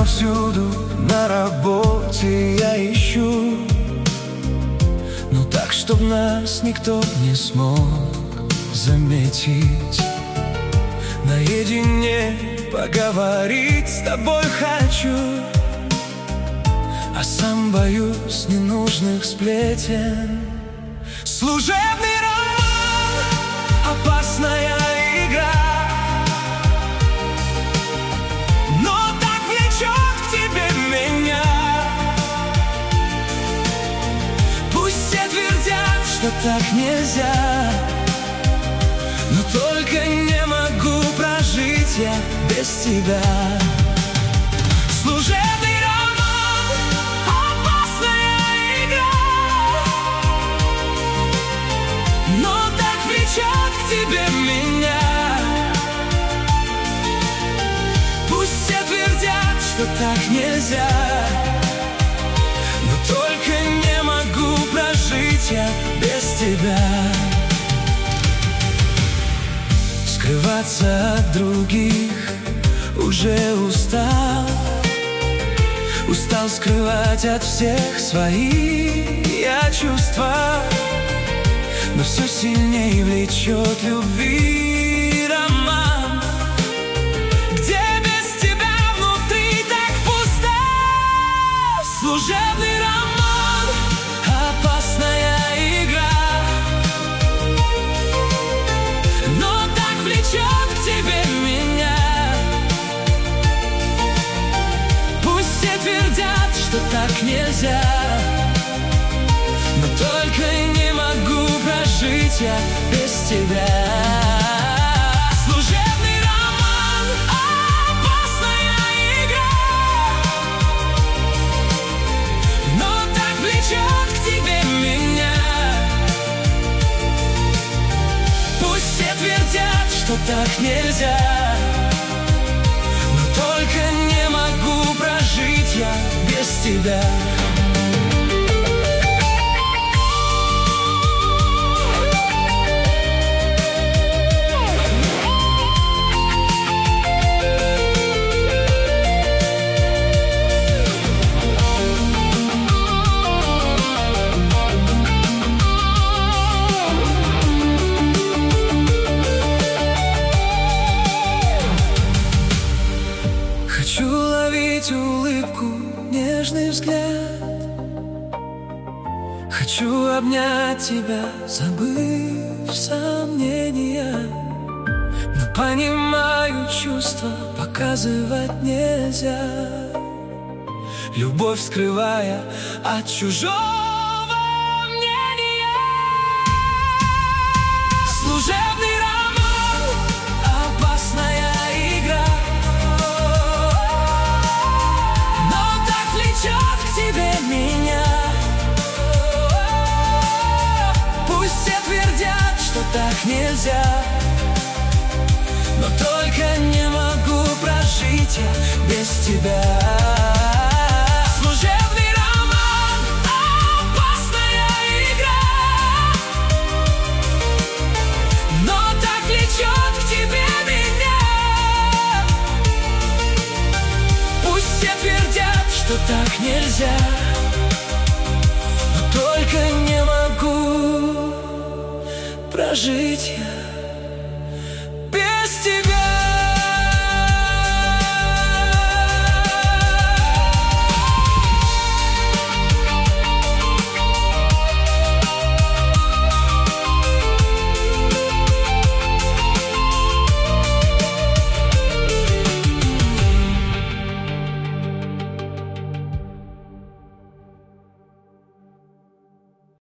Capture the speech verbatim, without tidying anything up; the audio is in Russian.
повсюду, на работе я ищу, ну так, чтоб нас никто не смог заметить. Наедине поговорить с тобой хочу, а сам боюсь ненужных сплетен. Служебный роман, опасная игра, но так влечет к тебе меня. Пусть все твердят, что так нельзя, но только не могу прожить я без тебя. Служебный роман, опасная игра, но так влечет к тебе меня. Пусть все твердят, что так нельзя, но только не могу прожить я без тебя. Скрываться от других уже устал, устал скрывать от всех свои я чувства, но все сильнее влечет любви роман, где без тебя внутри так пусто. Служебный роман, опасная игра, но так влечет к тебе меня. Пусть все твердят, что так нельзя, но только не могу прожить я без тебя. Служебный роман, опасная игра, но так влечет к тебе меня. Пусть все твердят, что так нельзя, но только не могу прожить я без тебя. Хочу ловить улыбку, нежный взгляд, хочу обнять тебя, забыв сомнения, но понимаю, чувства показывать нельзя, любовь скрывая от чужого мнения. Служебный роман, опасная игра, к тебе меня. Пусть все твердят, что так нельзя, но только не могу прожить я без тебя. Служебный роман, опасная игра, но так влечет к тебе меня. Пусть все твердят, что так нельзя, но только не могу прожить я